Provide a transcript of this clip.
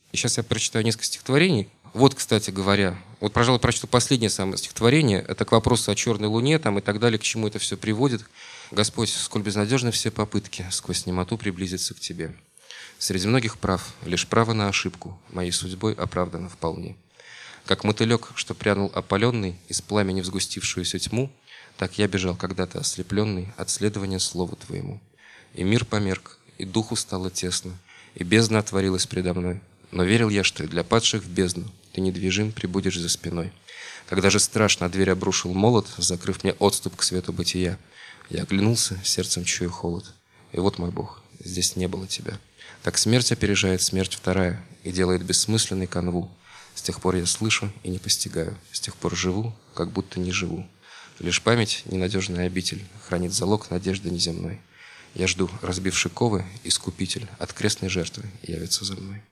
И сейчас я прочитаю несколько стихотворений. Вот, кстати говоря, вот, пожалуй, прочту последнее самое стихотворение. Это к вопросу о черной луне там, и так далее, к чему это все приводит. «Господь, сколь безнадежны все попытки сквозь немоту приблизиться к Тебе. Среди многих прав, лишь право на ошибку моей судьбой оправдано вполне. Как мотылек, что прянул опаленный из пламени в сгустившуюся тьму, так я бежал когда-то ослепленный от следования слову Твоему. И мир померк, и духу стало тесно, и бездна отворилась предо мной. Но верил я, что и для падших в бездну Ты недвижим прибудешь за спиной. Когда же страшно дверь обрушил молот, закрыв мне отступ к свету бытия, я оглянулся, сердцем чую холод. И вот, мой Бог, здесь не было Тебя. Так смерть опережает смерть вторая и делает бессмысленной канву. С тех пор я слышу и не постигаю, с тех пор живу, как будто не живу. Лишь память, ненадежная обитель, хранит залог надежды неземной. Я жду, разбивши ковы, искупитель от крестной жертвы явится за мной».